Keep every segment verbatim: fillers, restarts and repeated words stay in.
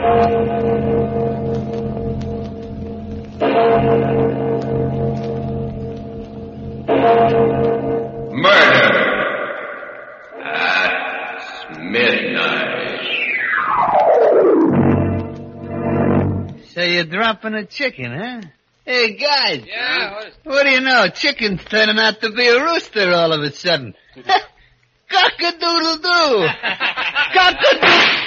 Dropping a chicken, huh? Hey, guys. Yeah? What, is... what do you know? Chicken's turning out to be a rooster all of a sudden. Cock-a-doodle-doo. Cock-a-doodle...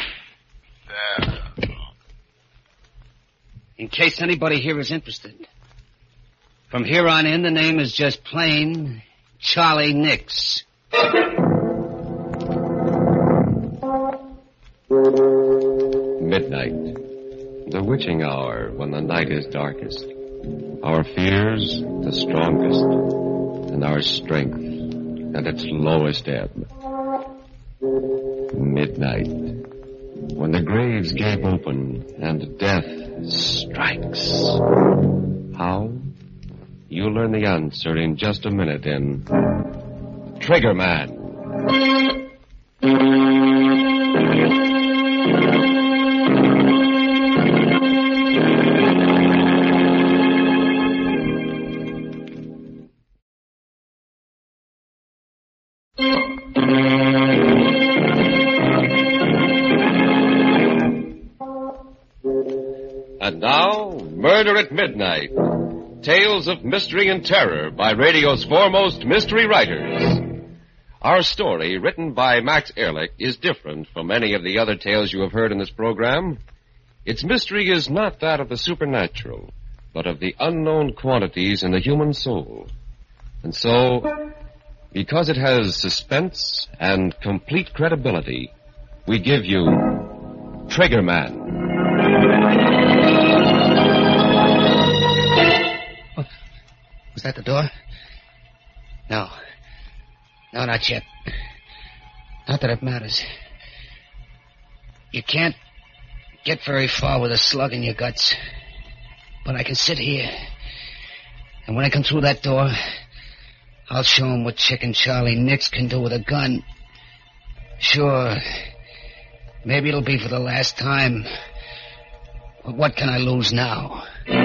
In case anybody here is interested, from here on in, the name is just plain Charlie Nix. Midnight. The witching hour when the night is darkest. Our fears the strongest, and our strength at its lowest ebb. Midnight. When the graves gape open and death strikes. How? You'll learn the answer in just a minute in Trigger Man. And now, Murder at Midnight. Tales of mystery and terror by radio's foremost mystery writers. Our story, written by Max Ehrlich, is different from any of the other tales you have heard in this program. Its mystery is not that of the supernatural, but of the unknown quantities in the human soul. And so, because it has suspense and complete credibility, we give you Trigger Man. Was that the door? No. No, not yet. Not that it matters. You can't get very far with a slug in your guts. But I can sit here. And when I come through that door, I'll show him what Chicken Charlie Nix can do with a gun. Sure. Maybe it'll be for the last time. But what can I lose now?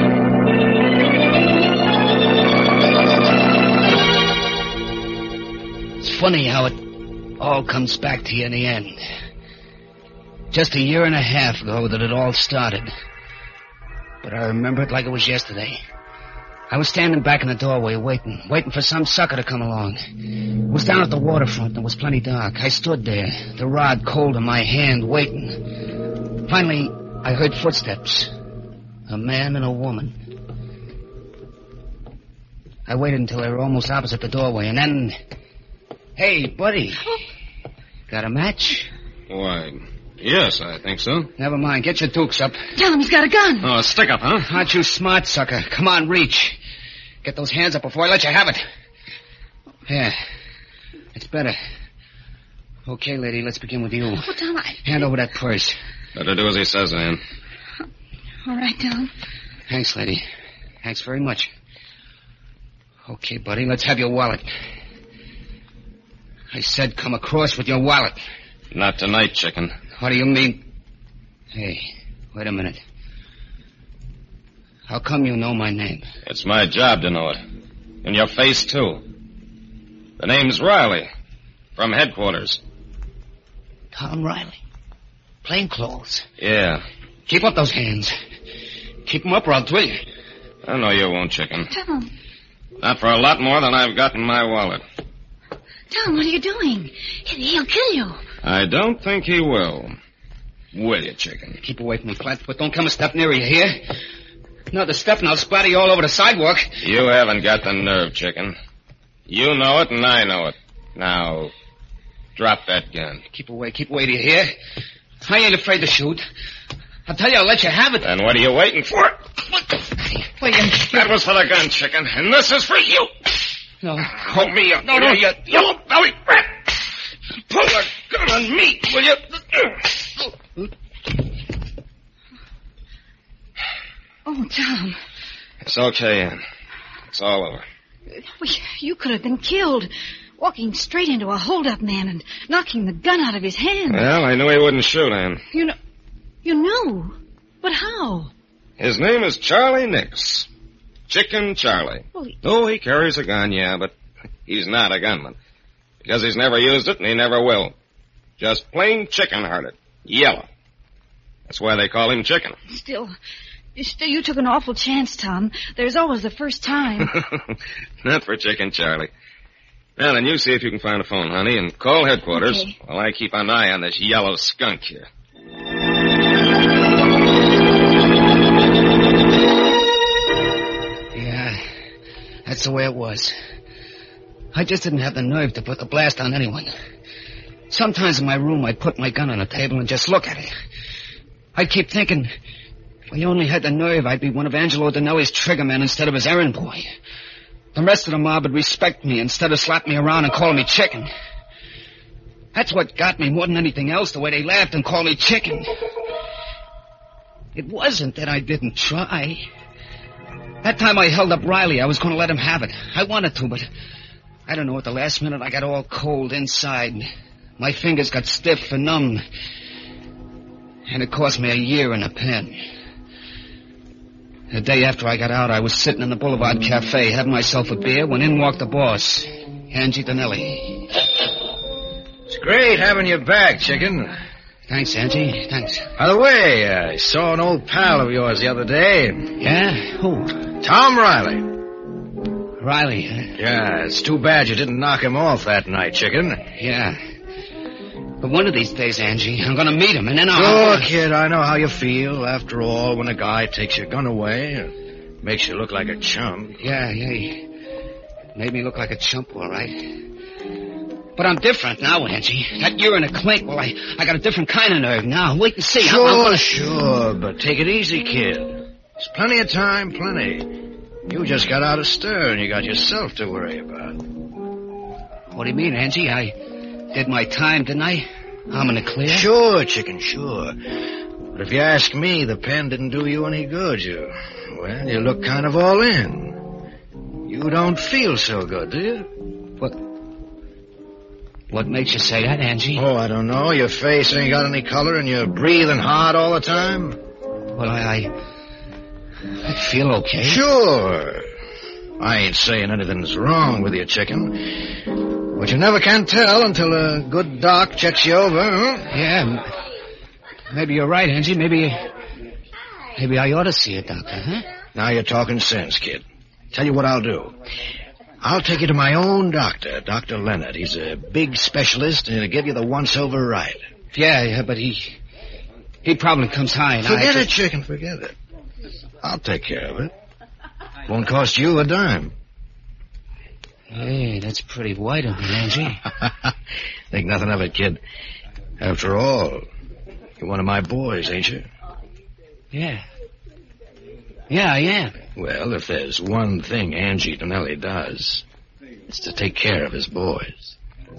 It's funny how it all comes back to you in the end. Just a year and a half ago that it all started. But I remember it like it was yesterday. I was standing back in the doorway waiting, waiting for some sucker to come along. It was down at the waterfront and it was plenty dark. I stood there, the rod cold in my hand, waiting. Finally, I heard footsteps. A man and a woman. I waited until they were almost opposite the doorway, and then... Hey, buddy. Got a match? Why, yes, I think so. Never mind. Get your dukes up. Tell him he's got a gun. Oh, a stick up, huh? Aren't you smart, sucker? Come on, reach. Get those hands up before I let you have it. Yeah. It's better. Okay, lady, let's begin with you. Oh, Tom, I... Hand over that purse. Better do as he says, Ann. All right, Tom. Thanks, lady. Thanks very much. Okay, buddy, let's have your wallet. I said come across with your wallet. Not tonight, chicken. What do you mean? Hey, wait a minute. How come you know my name? It's my job to know it. And your face, too. The name's Riley. From headquarters. Tom Riley. Plainclothes. Yeah. Keep up those hands. Keep them up or I'll drill you. I know you won't, chicken. Tom. Not for a lot more than I've got in my wallet. Tom, what are you doing? He'll kill you. I don't think he will. Will you, chicken? Keep away from me, Flatfoot. Don't come a step nearer, you hear? Another step and I'll splatter you all over the sidewalk. You haven't got the nerve, chicken. You know it and I know it. Now, drop that gun. Keep away, keep away, do you hear? I ain't afraid to shoot. I'll tell you, I'll let you have it. Then what are you waiting for? Wait, you... That was for the gun, chicken, and this is for you. No. Hold me up. No, no. You yellow belly rat. Pull the gun on me, will you? Oh, Tom. It's okay, Ann. It's all over. Well, you could have been killed. Walking straight into a hold-up man and knocking the gun out of his hand. Well, I knew he wouldn't shoot, Ann. You know... You knew. But how? His name is Charlie Nix. Chicken Charlie. Well, he... Oh, he carries a gun, yeah, but he's not a gunman. Because he's never used it and he never will. Just plain chicken-hearted. Yellow. That's why they call him Chicken. Still, still, you took an awful chance, Tom. There's always the first time. Not for Chicken Charlie. Now then, you see if you can find a phone, honey, and call headquarters Okay. while I keep an eye on this yellow skunk here. Yeah, that's the way it was. I just didn't have the nerve to put the blast on anyone. Sometimes in my room, I'd put my gun on the table and just look at it. I'd keep thinking, if I only had the nerve, I'd be one of Angelo Dinelli's triggermen instead of his errand boy. The rest of the mob would respect me instead of slapping me around and calling me Chicken. That's what got me more than anything else, the way they laughed and called me Chicken. It wasn't that I didn't try. That time I held up Riley, I was going to let him have it. I wanted to, but I don't know, at the last minute I got all cold inside. My fingers got stiff and numb. And it cost me a year in a pen. The day after I got out, I was sitting in the Boulevard Cafe, having myself a beer, when in walked the boss, Angie Dinelli. It's great having you back, Chicken. Thanks, Angie. Thanks. By the way, I saw an old pal of yours the other day. Yeah? Who? Tom Riley. Riley, huh? Yeah, it's too bad you didn't knock him off that night, Chicken. Yeah. But one of these days, Angie, I'm going to meet him, and then I'll... Sure, kid, I know how you feel. After all, when a guy takes your gun away, it makes you look like a chump. Yeah, yeah. He made me look like a chump, all right. But I'm different now, Angie. That year in a clink, well, I, I got a different kind of nerve now. Wait and see. Sure, I'm, I'm gonna... sure, but take it easy, kid. There's plenty of time, plenty. You just got out of stir, and you got yourself to worry about. What do you mean, Angie? I did my time, didn't I? I'm in the clear? Sure, Chicken, sure. But if you ask me, the pen didn't do you any good. You, well, you look kind of all in. You don't feel so good, do you? What? What makes you say that, Angie? Oh, I don't know. Your face ain't got any color, and you're breathing hard all the time. Well, I... I... I feel okay. Sure. I ain't saying anything's wrong with you, Chicken. But you never can tell until a good doc checks you over, huh? Yeah. Maybe you're right, Angie. Maybe... Maybe I ought to see a doctor, huh? Now you're talking sense, kid. Tell you what I'll do. I'll take you to my own doctor, Doctor Leonard. He's a big specialist, and he'll give you the once-over right. Yeah, yeah, but he... He probably comes high, and Forget I... it, Chicken, forget it. I'll take care of it. Won't cost you a dime. Hey, that's pretty white of me, Angie. Think nothing of it, kid. After all, you're one of my boys, ain't you? Yeah. Yeah, I am. Well, if there's one thing Angie Dinelli does, it's to take care of his boys.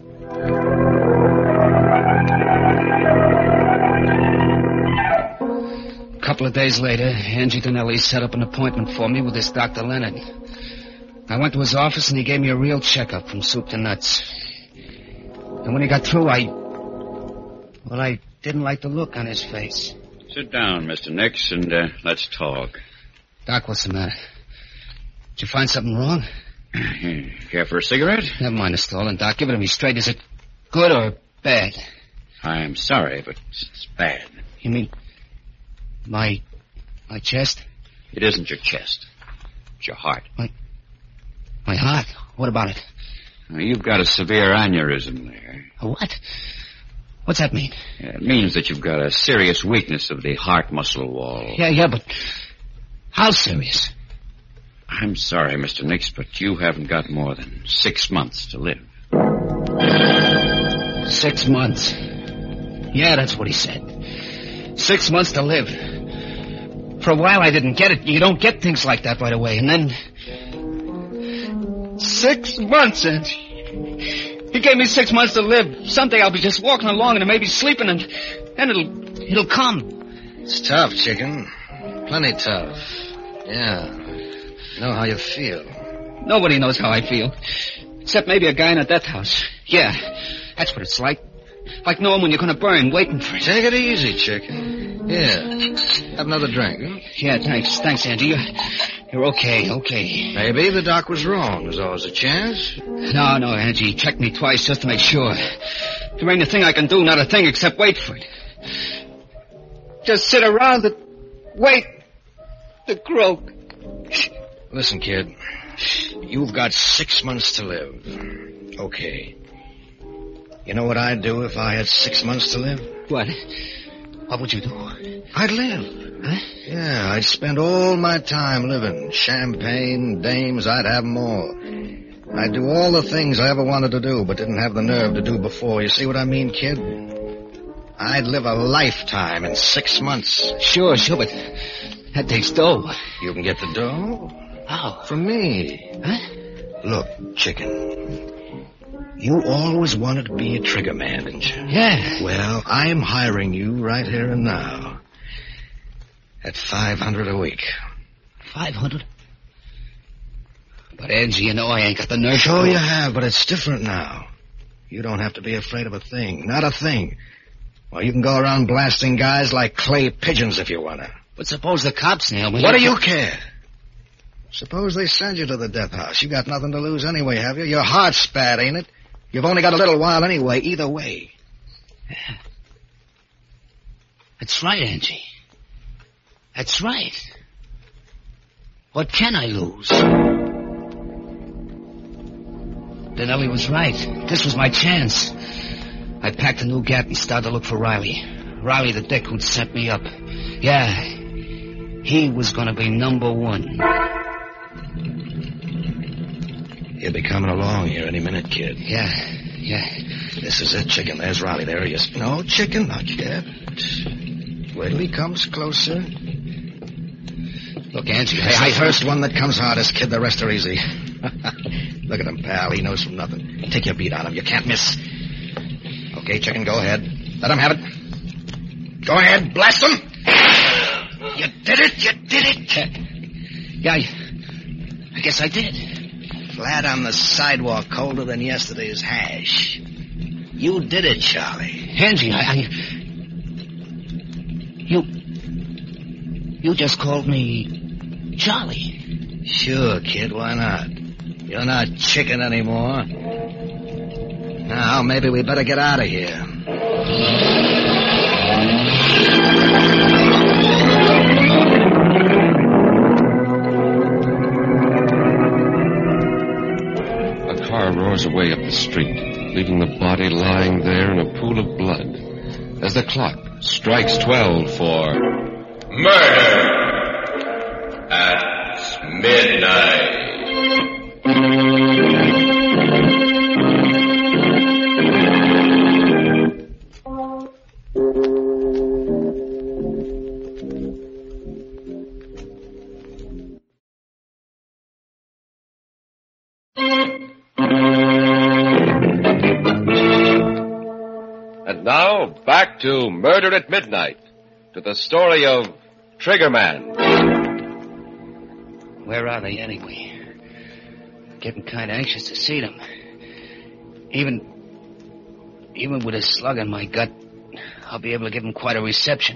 A couple of days later, Angie Dinelli set up an appointment for me with this Doctor Leonard. I went to his office, and he gave me a real checkup from soup to nuts. And when he got through, I... Well, I didn't like the look on his face. Sit down, Mister Nix, and uh, let's talk. Doc, what's the matter? Did you find something wrong? Care for a cigarette? Never mind the stolen, Doc. Give it to me straight. Is it good or bad? I'm sorry, but it's bad. You mean my my chest? It isn't your chest. It's your heart. My my heart? What about it? Now, you've got a severe aneurysm there. A what? What's that mean? Yeah, it means that you've got a serious weakness of the heart muscle wall. Yeah, yeah, but how serious? I'm sorry, Mister Nix, but you haven't got more than six months to live. Six months. Yeah, that's what he said. Six months to live. For a while I didn't get it. You don't get things like that right away. And then... Six months, and... He gave me six months to live. Someday I'll be just walking along and maybe sleeping, and then it'll... It'll come. It's tough, Chicken. Plenty tough. Yeah. Know how you feel. Nobody knows how I feel. Except maybe a guy in a death house. Yeah, that's what it's like. Like knowing when you're going to burn, waiting for it. Take it easy, Chicken. Here, have another drink, huh? Yeah, thanks. Thanks, Angie. You're, you're okay, okay. Maybe the doc was wrong. There's always a chance. No, no, Angie. Check me twice just to make sure. There ain't a thing I can do, not a thing except wait for it. Just sit around and wait to croak. Listen, kid. You've got six months to live. Okay. You know what I'd do if I had six months to live? What? What would you do? I'd live. Huh? Yeah, I'd spend all my time living. Champagne, dames, I'd have them all. I'd do all the things I ever wanted to do, but didn't have the nerve to do before. You see what I mean, kid? I'd live a lifetime in six months. Sure, sure, but that takes dough. You can get the dough? How? From me. Huh? Look, chicken. You always wanted to be a trigger man, didn't you? Yeah. Well, I'm hiring you right here and now. At five hundred a week. Five hundred? But, Angie, you know I ain't got the nerve. Sure you have, but it's different now. You don't have to be afraid of a thing. Not a thing. Well, you can go around blasting guys like clay pigeons if you want to. But suppose the cops nail me. What do you care? Suppose they send you to the death house. You got nothing to lose anyway, have you? Your heart's bad, ain't it? You've only got a little while anyway, either way. Yeah. That's right, Angie. That's right. What can I lose? Danelli was right. This was my chance. I packed a new gap and started to look for Riley. Riley, the dick who'd sent me up. Yeah, he was going to be number one. He'll be coming along here any minute, kid. Yeah, yeah. This is it, chicken. There's Riley. There he is. No, chicken, not yet. Wait till he comes closer. Look, Angie, It's I, I the heard... first one that comes hardest, kid. The rest are easy. Look at him, pal. He knows from nothing. Take your beat on him. You can't miss. Okay, chicken, go ahead. Let him have it. Go ahead. Blast him. You did it. You did it. Yeah, I, I guess I did. Flat on the sidewalk, colder than yesterday's hash. You did it, Charlie. Angie, I... I you... You just called me Charlie. Sure, kid. Why not? You're not chicken anymore. Now, maybe we better get out of here. A car roars away up the street, leaving the body lying there in a pool of blood. As the clock strikes twelve for murder at midnight. And now, back to Murder at Midnight, to the story of Triggerman. Where are they, anyway? Getting kind of anxious to see them. Even... Even with a slug in my gut, I'll be able to give them quite a reception.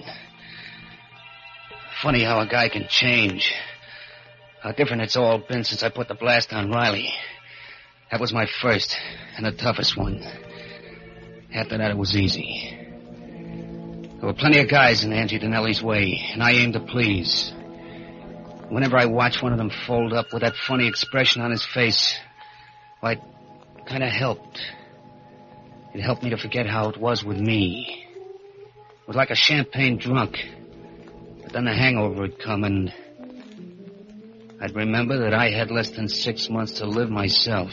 Funny how a guy can change. How different it's all been since I put the blast on Riley. That was my first and the toughest one. After that, it was easy. There were plenty of guys in Angie Danelli's way, and I aimed to please. Whenever I watched one of them fold up with that funny expression on his face, well, it kind of helped. It helped me to forget how it was with me. It was like a champagne drunk. But then the hangover would come, and I'd remember that I had less than six months to live myself.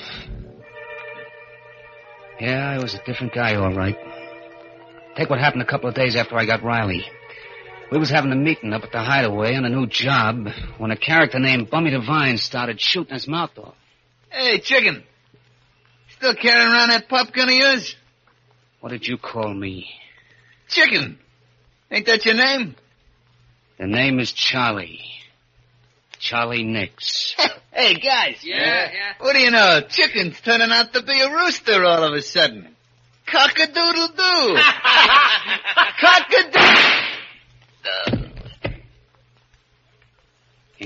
Yeah, I was a different guy, all right. Take what happened a couple of days after I got Riley. We was having a meeting up at the Hideaway on a new job when a character named Bummy Devine started shooting his mouth off. Hey, chicken. Still carrying around that pop gun of yours? What did you call me? Chicken. Ain't that your name? The name is Charlie. Charlie Nix. Hey, guys. Yeah, yeah. What do you know? Chicken's turning out to be a rooster all of a sudden. Cock-a-doodle-doo. Cock-a-doodle...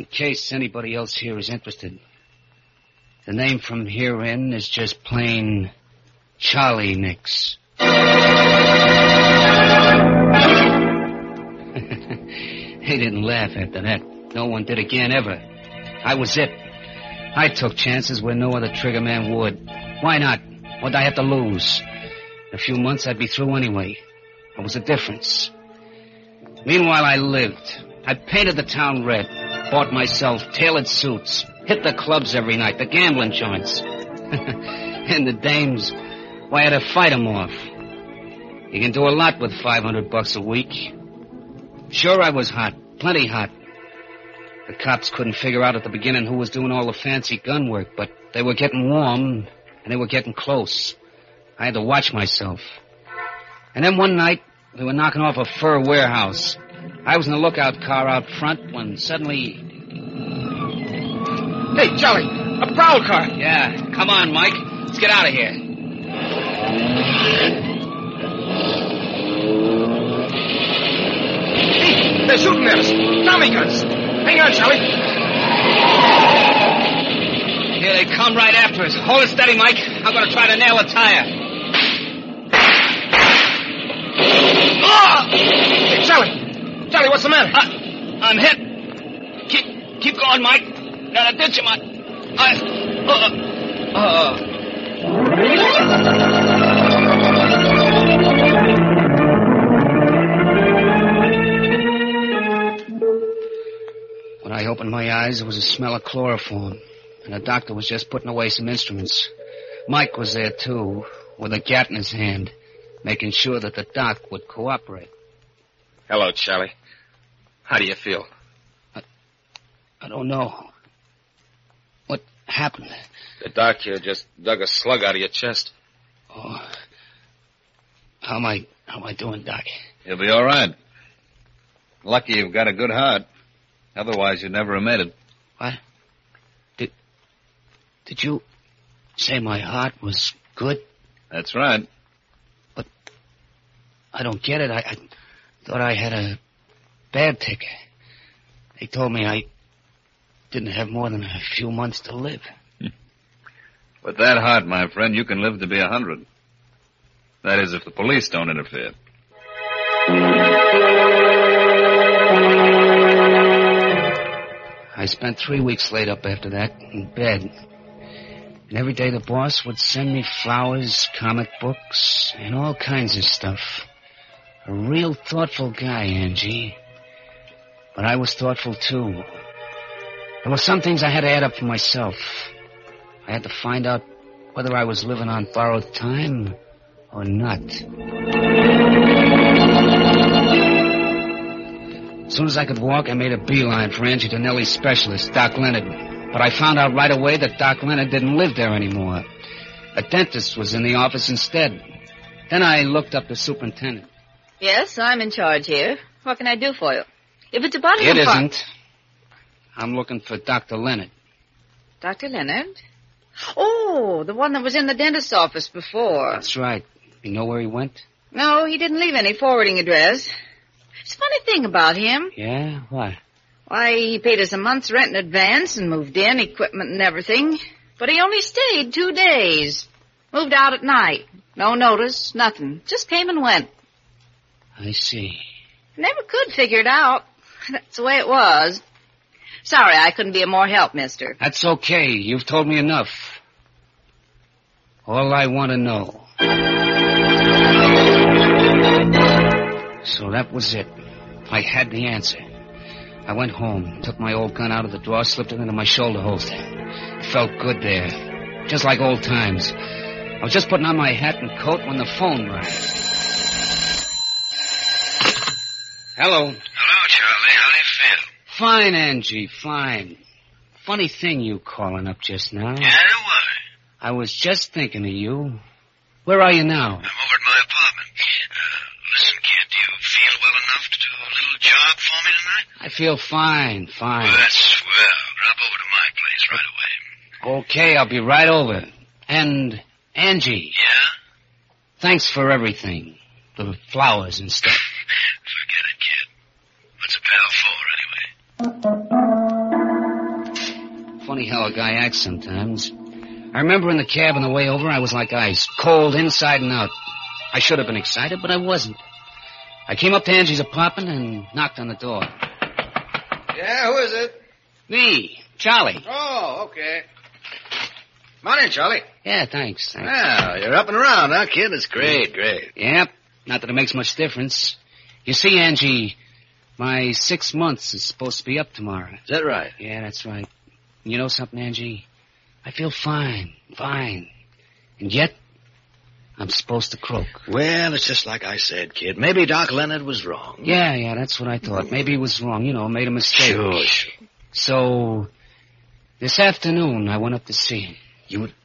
in case anybody else here is interested, the name from here in is just plain Charlie Nix. They didn't laugh after that. No one did again, ever. I was it. I took chances where no other trigger man would. Why not? What'd I have to lose? In a few months, I'd be through anyway. What was the difference? Meanwhile, I lived. I painted the town red, bought myself tailored suits, hit the clubs every night, the gambling joints. And the dames, why, I had to fight them off. You can do a lot with five hundred bucks a week. Sure, I was hot, plenty hot. The cops couldn't figure out at the beginning who was doing all the fancy gun work, but they were getting warm, and they were getting close. I had to watch myself. And then one night, we were knocking off a fur warehouse. I was in the lookout car out front when suddenly... Hey, Charlie, a prowl car. Yeah, come on, Mike. Let's get out of here. Hey, they're shooting at us. Tommy guns. Hang on, Charlie. Here they come right after us. Hold it steady, Mike. I'm going to try to nail a tire. Oh! Hey, Charlie. Charlie, what's the matter? Uh, I'm hit. Keep keep going, Mike. Got a ditch him. I... I... Uh... Uh... When I opened my eyes, there was a smell of chloroform, and the doctor was just putting away some instruments. Mike was there, too, with a gat in his hand, making sure that the doc would cooperate. Hello, Charlie. How do you feel? I, I don't know. What happened? The doc here just dug a slug out of your chest. Oh. How am I, how am I doing, Doc? You'll be all right. Lucky you've got a good heart. Otherwise, you'd never have made it. What? Did, did you say my heart was good? That's right. But I don't get it. I, I thought I had a bad ticker. They told me I didn't have more than a few months to live. With that heart, my friend, you can live to be a hundred. That is, if the police don't interfere. I spent three weeks laid up after that, in bed. And every day the boss would send me flowers, comic books, and all kinds of stuff. A real thoughtful guy, Angie. But I was thoughtful, too. There were some things I had to add up for myself. I had to find out whether I was living on borrowed time or not. As soon as I could walk, I made a beeline for Angie Donnelly's specialist, Doc Leonard. But I found out right away that Doc Leonard didn't live there anymore. A dentist was in the office instead. Then I looked up the superintendent. Yes, I'm in charge here. What can I do for you? If it's about It him... isn't. I'm looking for Doctor Leonard. Doctor Leonard? Oh, the one that was in the dentist's office before. That's right. You know where he went? No, he didn't leave any forwarding address. It's a funny thing about him. Yeah? What? Why, he paid us a month's rent in advance and moved in, equipment and everything. But he only stayed two days. Moved out at night. No notice, nothing. Just came and went. I see. Never could figure it out. That's the way it was. Sorry, I couldn't be of more help, mister. That's okay. You've told me enough. All I want to know. So that was it. I had the answer. I went home, took my old gun out of the drawer, slipped it into my shoulder holster. It felt good there. Just like old times. I was just putting on my hat and coat when the phone rang. Hello. Hello, Charlie. How do you feel? Fine, Angie, fine. Funny thing you calling up just now. Yeah, why? I was just thinking of you. Where are you now? I'm over at my apartment. Uh, listen, kid, do you feel well enough to do a little job for me tonight? I feel fine, fine. Well, that's swell. Drop over to my place right away. Okay, I'll be right over. And, Angie. Yeah? Thanks for everything. The flowers and stuff. Forget it, kid. What's a pal for, anyway? funny how a guy acts sometimes. I remember in the cab on the way over, I was like ice, cold inside and out. I should have been excited, but I wasn't. I came up to Angie's apartment and knocked on the door. Yeah, who is it? Me, Charlie. Oh, okay. Come on in, Charlie. Yeah, thanks. thanks. Well, you're up and around, huh, kid? It's great, great. Yep, not that it makes much difference. You see, Angie, my six months is supposed to be up tomorrow. Is that right? Yeah, that's right. You know something, Angie? I feel fine, fine. And yet, I'm supposed to croak. Well, it's just like I said, kid. Maybe Doc Leonard was wrong. Yeah, yeah, that's what I thought. Maybe he was wrong, you know, made a mistake. Sure, sure. So, this afternoon, I went up to see him. You would...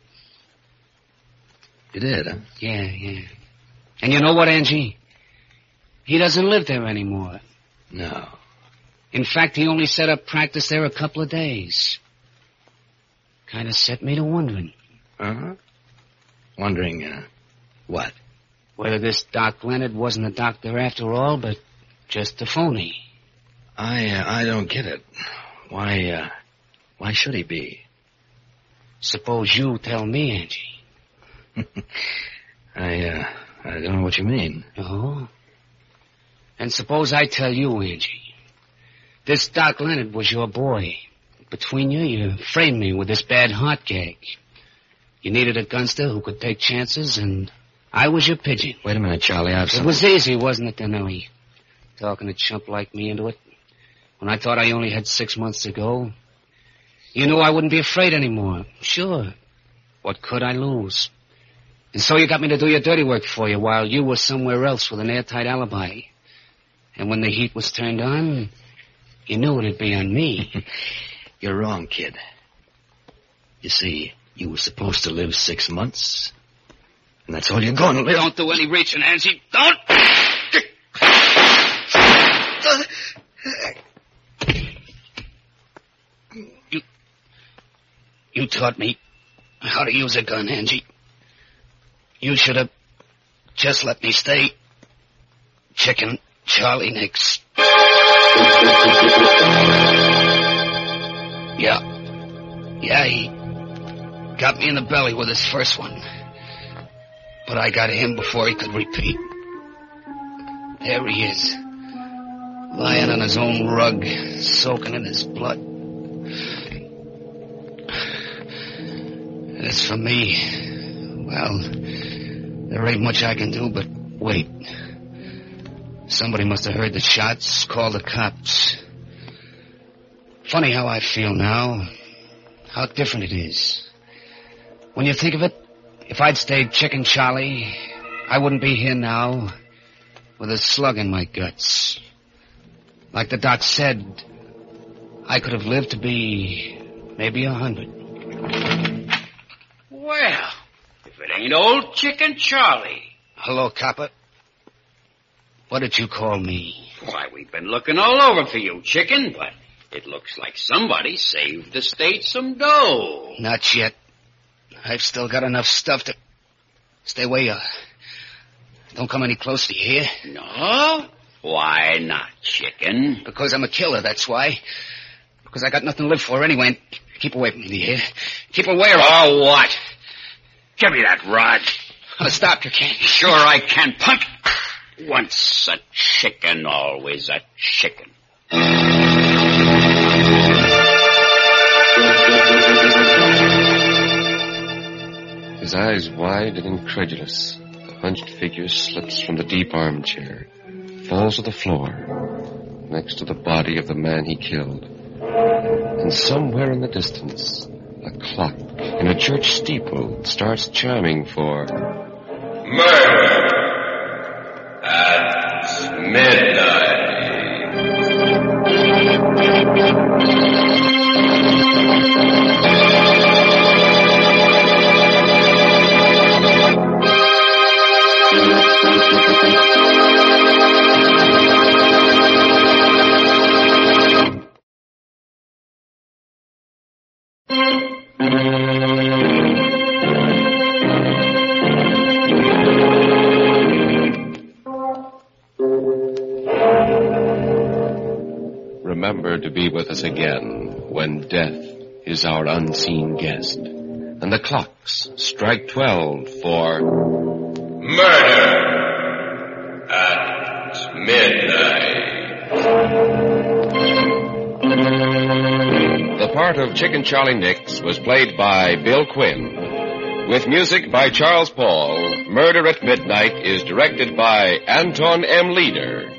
You did, huh? Yeah, yeah. And you know what, Angie? He doesn't live there anymore. No. In fact, he only set up practice there a couple of days. Kind of set me to wondering. Uh-huh. Wondering, uh, what? Whether this Doc Leonard wasn't a doctor after all, but just a phony. I, uh, I don't get it. Why, uh, why should he be? Suppose you tell me, Angie. I, uh, I don't know what you mean. Oh? And suppose I tell you, Angie. This Doc Leonard was your boy. Between you, you framed me with this bad heart gag. You needed a gunster who could take chances, and I was your pigeon. Wait a minute, Charlie. I've It was easy, wasn't it, Denelli? Talking a chump like me into it. When I thought I only had six months to go. You knew I wouldn't be afraid anymore. Sure. What could I lose? And so you got me to do your dirty work for you while you were somewhere else with an airtight alibi. And when the heat was turned on, you knew it'd be on me. You're wrong, kid. You see, you were supposed to live six months. And that's all you're going to live. Don't do any reaching, Angie. Don't! You... You taught me how to use a gun, Angie. You should have just let me stay Chicken Charlie Nix. Yeah. Yeah, he got me in the belly with his first one. But I got him before he could repeat. There he is. Lying on his own rug, soaking in his blood. As for me, well, there ain't much I can do but wait. Somebody must have heard the shots, called the cops. Funny how I feel now. How different it is. When you think of it, if I'd stayed Chicken Charlie, I wouldn't be here now with a slug in my guts. Like the doc said, I could have lived to be maybe a hundred. Well, if it ain't old Chicken Charlie. Hello, copper. What did you call me? Why, we've been looking all over for you, Chicken, but it looks like somebody saved the state some dough. Not yet. I've still got enough stuff to... Stay where you are. Don't come any closer, you hear? No? Why not, Chicken? Because I'm a killer, that's why. Because I got nothing to live for anyway. And keep away from me, you hear? Keep away or... Oh, what? Give me that rod. Oh, stop, you can't. Sure I can, punk. Once a chicken, always a chicken. His eyes wide and incredulous, the hunched figure slips from the deep armchair, falls to the floor, next to the body of the man he killed. And somewhere in the distance, a clock in a church steeple starts chiming for... Murder at midnight. Remember to be with us again when death is our unseen guest. And the clocks strike twelve for Murder at Midnight. The part of Chicken Charlie Nix was played by Bill Quinn. With music by Charles Paul, Murder at Midnight is directed by Anton M. Leader